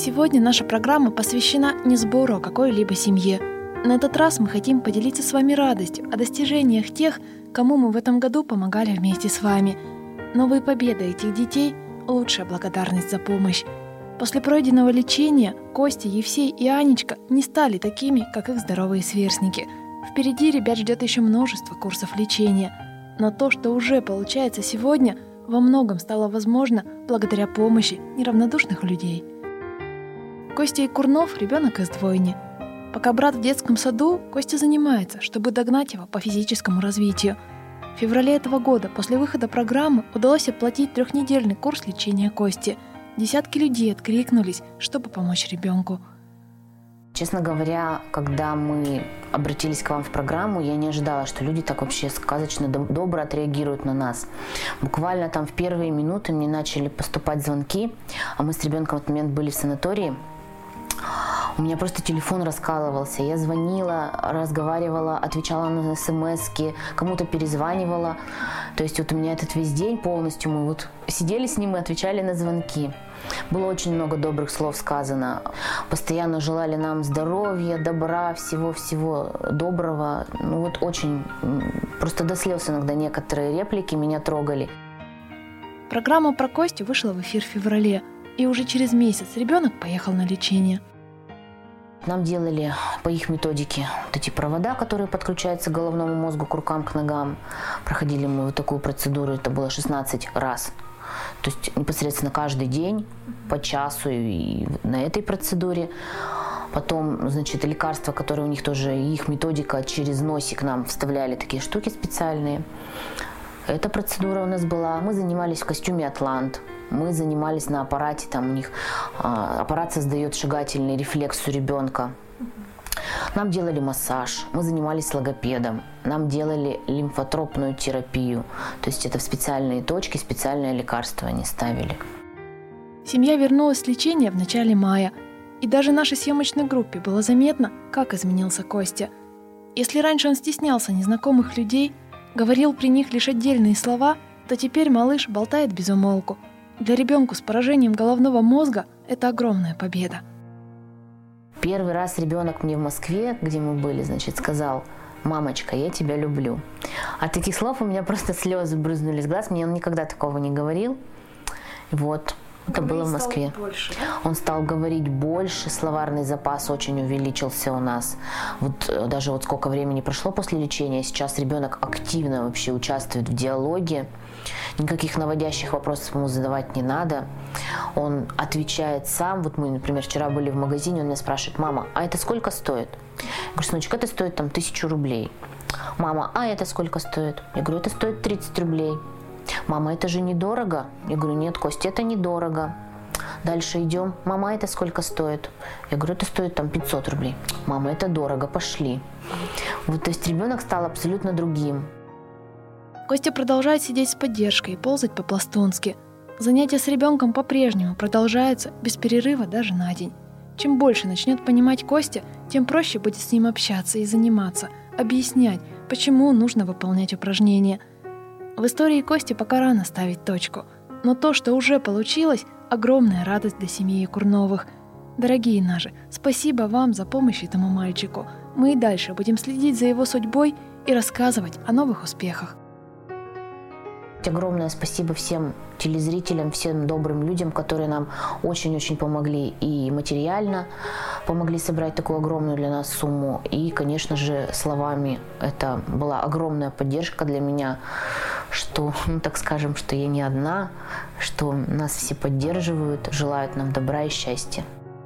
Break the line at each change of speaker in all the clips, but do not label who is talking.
Сегодня наша программа посвящена не сбору о какой-либо семье. На этот раз мы хотим поделиться с вами радостью о достижениях тех, кому мы в этом году помогали вместе с вами. Новые победы этих детей – лучшая благодарность за помощь. После пройденного лечения Костя, Евсей и Анечка не стали такими, как их здоровые сверстники. Впереди ребят ждет еще множество курсов лечения. Но то, что уже получается сегодня, во многом стало возможно благодаря помощи неравнодушных людей. Костя Икурнов – ребенок из двойни. Пока брат в детском саду, Костя занимается, чтобы догнать его по физическому развитию. В феврале этого года, после выхода программы, удалось оплатить 3-недельный курс лечения Кости. Десятки людей откликнулись, чтобы помочь ребенку.
Честно говоря, когда мы обратились к вам в программу, я не ожидала, что люди так вообще сказочно добро отреагируют на нас. Буквально там в первые минуты мне начали поступать звонки, а мы с ребенком в этот момент были в санатории. У меня просто телефон раскалывался. Я звонила, разговаривала, отвечала на смски, кому-то перезванивала. То есть вот у меня этот весь день полностью мы вот сидели с ним и отвечали на звонки. Было очень много добрых слов сказано. Постоянно желали нам здоровья, добра, всего-всего доброго. Ну вот очень, просто до слез иногда некоторые реплики меня трогали.
Программа про Костю вышла в эфир в феврале, и уже через месяц ребенок поехал на лечение.
Нам делали по их методике вот эти провода, которые подключаются к головному мозгу, к рукам, к ногам. Проходили мы вот такую процедуру, это было 16 раз. То есть непосредственно каждый день по часу и на этой процедуре. Потом, значит, лекарства, которые у них тоже, их методика, через носик нам вставляли такие штуки специальные. Эта процедура у нас была. Мы занимались в костюме «Атлант». Мы занимались на аппарате, там у них аппарат создает шагательный рефлекс у ребенка. Нам делали массаж, мы занимались с логопедом, нам делали лимфотропную терапию. То есть это в специальные точки, специальное лекарство они ставили.
Семья вернулась с лечения в начале мая. И даже нашей съемочной группе было заметно, как изменился Костя. Если раньше он стеснялся незнакомых людей, говорил при них лишь отдельные слова, то теперь малыш болтает без умолку. Для ребенка с поражением головного мозга это огромная победа.
Первый раз ребенок мне в Москве, где мы были, значит, сказал: «Мамочка, я тебя люблю». От таких слов у меня просто слезы брызнули из глаз. Мне он никогда такого не говорил. Вот. Это было в Москве.
Больше, да?
Он стал говорить больше, словарный запас очень увеличился у нас. Вот даже вот сколько времени прошло после лечения, сейчас ребенок активно вообще участвует в диалоге. Никаких наводящих вопросов ему задавать не надо. Он отвечает сам. Вот мы, например, вчера были в магазине, он меня спрашивает: «Мама, а это сколько стоит?» Я говорю: «Сыночек, это стоит там 1000 рублей». «Мама, а это сколько стоит?» Я говорю: «Это стоит 30 рублей». «Мама, это же недорого?» Я говорю: «Нет, Костя, это недорого». Дальше идем. «Мама, это сколько стоит?» Я говорю: «Это стоит там 500 рублей». «Мама, это дорого, пошли». Вот, то есть ребенок стал абсолютно другим.
Костя продолжает сидеть с поддержкой и ползать по-пластунски. Занятия с ребенком по-прежнему продолжаются без перерыва даже на день. Чем больше начнет понимать Костя, тем проще будет с ним общаться и заниматься, объяснять, почему нужно выполнять упражнения. В истории Кости пока рано ставить точку, но то, что уже получилось, огромная радость для семьи Икурновых. Дорогие наши, спасибо вам за помощь этому мальчику. Мы и дальше будем следить за его судьбой и рассказывать о новых успехах.
Огромное спасибо всем телезрителям, всем добрым людям, которые нам очень-очень помогли и материально помогли собрать такую огромную для нас сумму. И, конечно же, словами. Это была огромная поддержка для меня, что, так скажем, что я не одна, что нас все поддерживают, желают нам добра и счастья.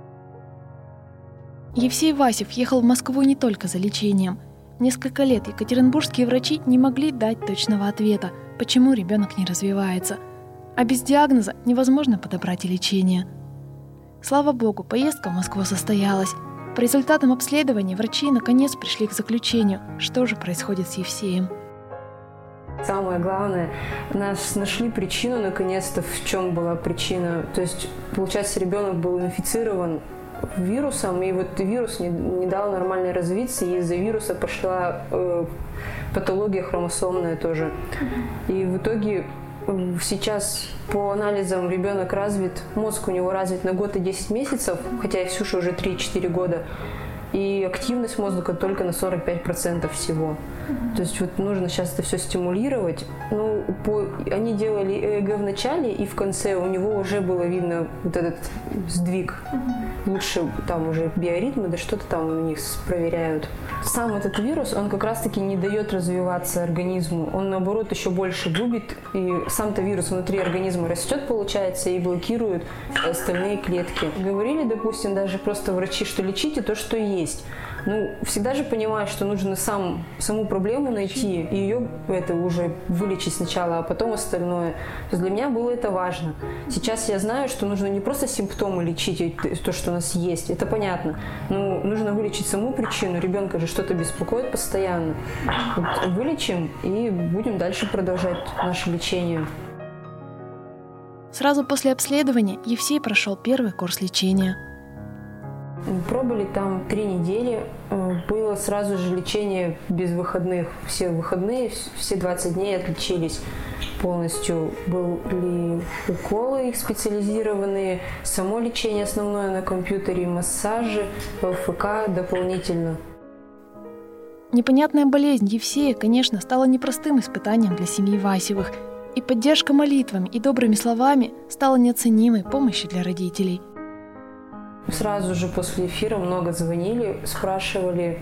Евсей Васев ехал в Москву не только за лечением. Несколько лет екатеринбургские врачи не могли дать точного ответа, почему ребенок не развивается. А без диагноза невозможно подобрать и лечение. Слава богу, поездка в Москву состоялась. По результатам обследования врачи наконец пришли к заключению, что же происходит с Евсеем.
Самое главное, нашли причину наконец-то, в чем была причина. То есть, получается, ребенок был инфицирован вирусом, и вот вирус не дал нормально развиться, и из-за вируса пошла патология хромосомная тоже. И в итоге Сейчас по анализам ребенок развит, мозг у него развит на год и 10 месяцев, хотя и Ксюше уже 3-4 года. И активность мозга только на 45% всего. То есть вот нужно сейчас это все стимулировать. Ну, они делали ЭЭГ в начале, и в конце у него уже было видно вот этот сдвиг. Лучше там уже биоритмы, да что-то там у них проверяют. Сам этот вирус, он как раз-таки не дает развиваться организму. Он, наоборот, еще больше губит. И сам-то вирус внутри организма растет, получается, и блокирует остальные клетки. Говорили, допустим, даже просто врачи, что лечите то, что есть. Ну, всегда же понимают, что нужно саму проблему найти, и ее уже вылечить сначала, а потом остальное. То есть для меня было это важно. Сейчас я знаю, что нужно не просто симптомы лечить, то, что у нас есть, это понятно. Но нужно вылечить саму причину. Ребенка же что-то беспокоит постоянно. Вот вылечим и будем дальше продолжать наше лечение.
Сразу после обследования Евсей прошел первый курс лечения.
Пробыли там 3 недели. Было сразу же лечение без выходных. Все выходные, все 20 дней отличились полностью. Были уколы их специализированные, само лечение основное на компьютере, массажи, ЛФК дополнительно.
Непонятная болезнь Евсея, конечно, стала непростым испытанием для семьи Васевых, и поддержка молитвами и добрыми словами стала неоценимой помощью для родителей.
Сразу же после эфира много звонили, спрашивали,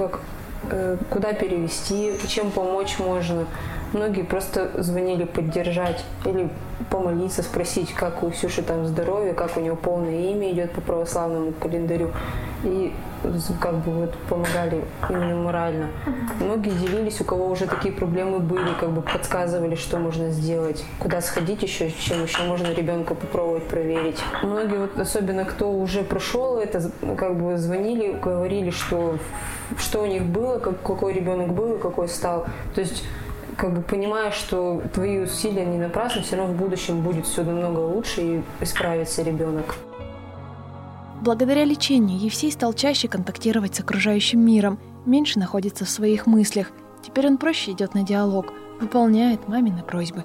куда перевести, чем помочь можно. Многие просто звонили поддержать или помолиться, спросить, как у Ксюши там здоровье, как у нее полное имя идет по православному календарю. И помогали именно морально. Многие делились, у кого уже такие проблемы были, подсказывали, что можно сделать, куда сходить еще, чем еще можно ребенка попробовать проверить. Многие, особенно кто уже прошел это, звонили, говорили, что у них было, какой ребенок был и какой стал. То есть понимая, что твои усилия не напрасны, все равно в будущем будет все намного лучше и исправится ребенок.
Благодаря лечению Евсей стал чаще контактировать с окружающим миром, меньше находится в своих мыслях. Теперь он проще идет на диалог, выполняет мамины просьбы.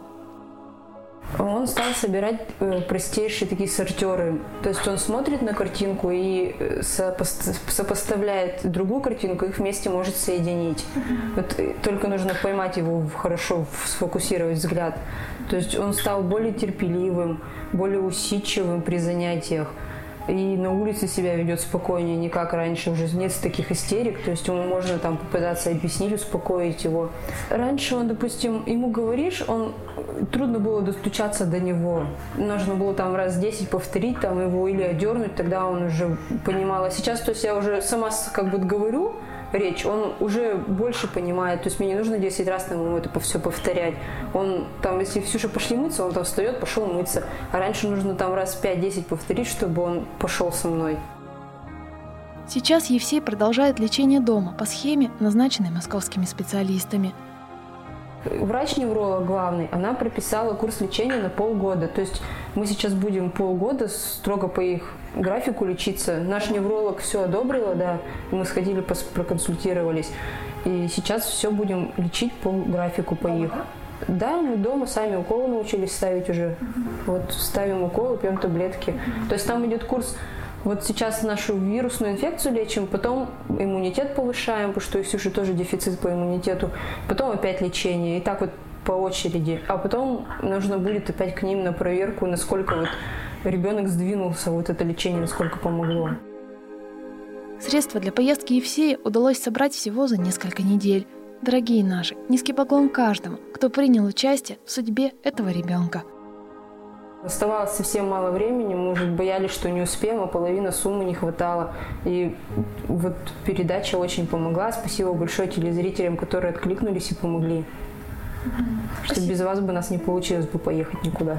Он стал собирать простейшие такие сортеры. То есть он смотрит на картинку и сопоставляет другую картинку, их вместе может соединить. Вот только нужно поймать его, хорошо сфокусировать взгляд. То есть он стал более терпеливым, более усидчивым при занятиях. И на улице себя ведет спокойнее, не как раньше, уже нет таких истерик, то есть ему можно попытаться объяснить, успокоить его. Раньше он, допустим, ему говоришь, трудно было достучаться до него. Нужно было раз 10 повторить его или одернуть, тогда он уже понимал. А сейчас, то есть я уже сама говорю речь, он уже больше понимает, то есть мне не нужно 10 раз ему это все повторять. Он если Ксюша пошли мыться, он встает, пошел мыться. А раньше нужно раз 5-10 повторить, чтобы он пошел со мной.
Сейчас Евсей продолжает лечение дома по схеме, назначенной московскими специалистами.
Врач-невролог главный, она прописала курс лечения на полгода. То есть мы сейчас будем полгода строго по их графику лечиться. Наш невролог все одобрила, да, мы сходили, проконсультировались. И сейчас все будем лечить по графику по их. Да, мы дома сами уколы научились ставить уже. Вот ставим уколы, пьем таблетки. То есть там идет курс. Вот сейчас нашу вирусную инфекцию лечим, потом иммунитет повышаем, потому что у Ксюши тоже дефицит по иммунитету, потом опять лечение, и так по очереди. А потом нужно будет опять к ним на проверку, насколько ребенок сдвинулся, это лечение, насколько помогло.
Средства для поездки Евсея удалось собрать всего за несколько недель. Дорогие наши, низкий поклон каждому, кто принял участие в судьбе этого ребенка.
Оставалось совсем мало времени, мы уже боялись, что не успеем, а половина суммы не хватало. И передача очень помогла. Спасибо большое телезрителям, которые откликнулись и помогли. Что без вас бы нас не получилось бы поехать никуда.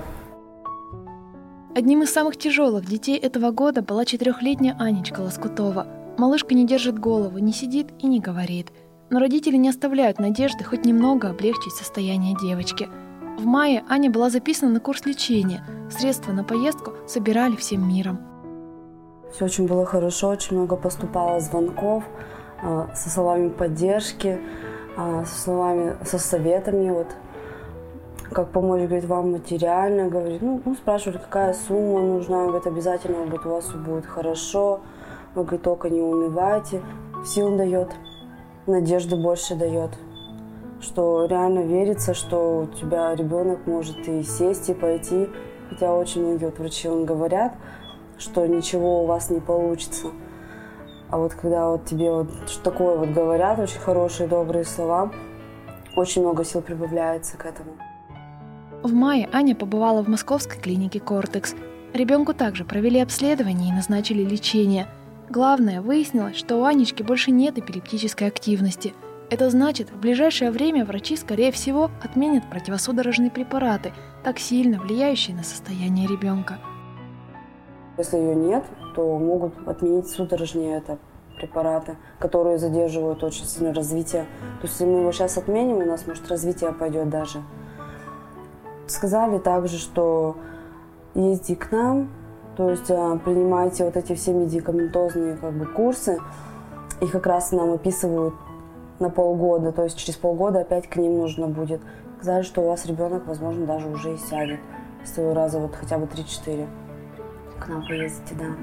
Одним из самых тяжелых детей этого года была 4-летняя Анечка Лоскутова. Малышка не держит голову, не сидит и не говорит. Но родители не оставляют надежды хоть немного облегчить состояние девочки. В мае Аня была записана на курс лечения. Средства на поездку собирали всем миром.
Все очень было хорошо, очень много поступало звонков со словами поддержки, со советами. как помочь, говорит, вам материально, говорит, спрашивали, какая сумма нужна, говорит, обязательно, говорит, у вас все будет хорошо, вы, говорит, только не унывайте, сил дает, надежды больше дает, что реально верится, что у тебя ребенок может и сесть, и пойти, хотя очень многие врачи говорят, что ничего у вас не получится. А вот когда тебе такое говорят, очень хорошие, добрые слова, очень много сил прибавляется к этому.
В мае Аня побывала в московской клинике «Кортекс». Ребенку также провели обследование и назначили лечение. Главное, выяснилось, что у Анечки больше нет эпилептической активности. Это значит, в ближайшее время врачи, скорее всего, отменят противосудорожные препараты, так сильно влияющие на состояние ребенка.
Если ее нет, то могут отменить судорожные препараты, которые задерживают очень сильно развитие. То есть, если мы его сейчас отменим, у нас, может, развитие пойдет даже. Сказали также, что ездите к нам, то есть принимайте эти все медикаментозные курсы, и как раз нам выписывают на полгода, то есть через полгода опять к ним нужно будет. Сказали, что у вас ребенок, возможно, даже уже и сядет, если вы раза хотя бы 3-4 к нам поездите, да.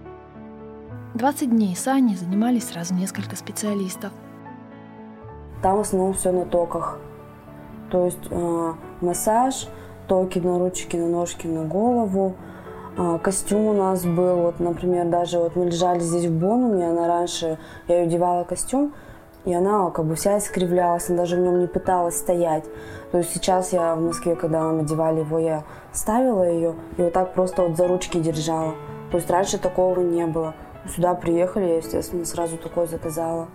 20 дней с Аней занимались сразу несколько специалистов.
Там в основном все на токах. То есть массаж, токи на ручки, на ножки, на голову. Костюм у нас был, например, даже мы лежали здесь в Бонуме, она раньше, я ей одевала костюм, и она вся искривлялась, она даже в нем не пыталась стоять. То есть сейчас я в Москве, когда нам одевали его, я ставила ее и так просто за ручки держала. То есть раньше такого не было. Сюда приехали, я, естественно, сразу такое заказала.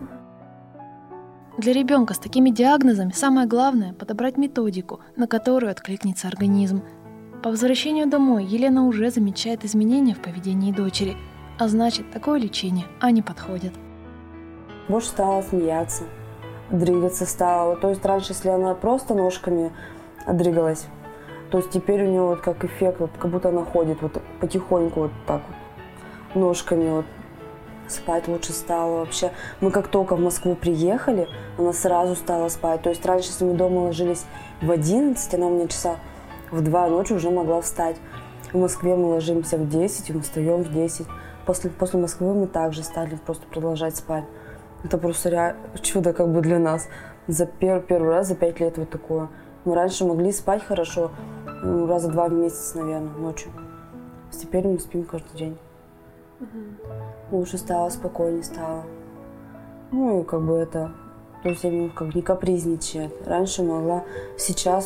Для ребенка с такими диагнозами самое главное – подобрать методику, на которую откликнется организм. По возвращению домой Елена уже замечает изменения в поведении дочери, а значит, такое лечение Ане подходит.
Больше стала смеяться, дрыгаться стала. То есть раньше, если она просто ножками дрыгалась, то есть теперь у нее как эффект, как будто она ходит потихоньку ножками. Спать лучше стало вообще. Мы как только в Москву приехали, она сразу стала спать. То есть раньше, если мы дома ложились в 11, она у меня часа в 2 ночи уже могла встать. В Москве мы ложимся в 10, и мы встаем в 10. После Москвы мы также стали просто продолжать спать. Это просто чудо для нас. За первый раз за 5 лет такое. Мы раньше могли спать хорошо, раза 2 в месяц, наверное, ночью. Теперь мы спим каждый день. Лучше стало, спокойнее стало. И то есть я не капризничает. Раньше могла, сейчас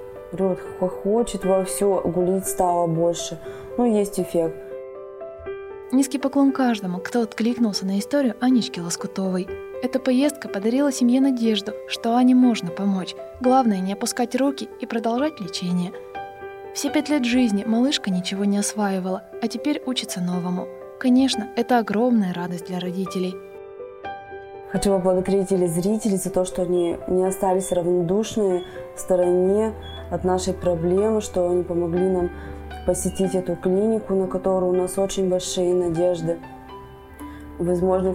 хочет во все, гулить стало больше. Есть эффект.
Низкий поклон каждому, кто откликнулся на историю Анечки Лоскутовой. Эта поездка подарила семье надежду, что Ане можно помочь. Главное не опускать руки и продолжать лечение. Все 5 лет жизни малышка ничего не осваивала, а теперь учится новому. Конечно, это огромная радость для родителей.
Хочу поблагодарить телезрителей за то, что они не остались равнодушны в стороне от нашей проблемы, что они помогли нам посетить эту клинику, на которую у нас очень большие надежды. Возможно,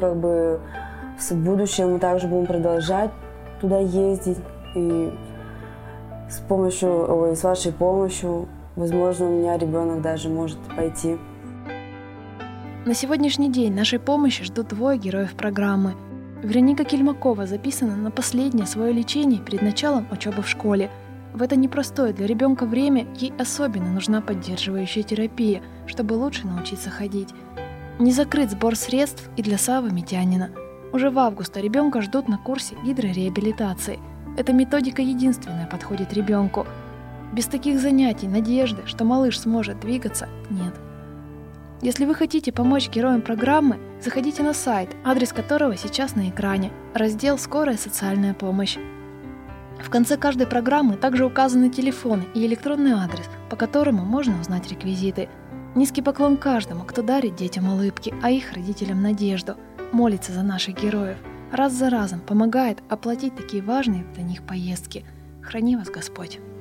в будущем мы также будем продолжать туда ездить. И с вашей помощью, возможно, у меня ребенок даже может пойти.
На сегодняшний день нашей помощи ждут 2 героев программы. Вероника Кельмакова записана на последнее свое лечение перед началом учебы в школе. В это непростое для ребенка время ей особенно нужна поддерживающая терапия, чтобы лучше научиться ходить. Не закрыт сбор средств и для Савы Митянина. Уже в августе ребенка ждут на курсе гидрореабилитации. Эта методика единственная подходит ребенку. Без таких занятий надежды, что малыш сможет двигаться, нет. Если вы хотите помочь героям программы, заходите на сайт, адрес которого сейчас на экране, раздел «Скорая социальная помощь». В конце каждой программы также указаны телефоны и электронный адрес, по которому можно узнать реквизиты. Низкий поклон каждому, кто дарит детям улыбки, а их родителям надежду, молится за наших героев, раз за разом помогает оплатить такие важные для них поездки. Храни вас Господь!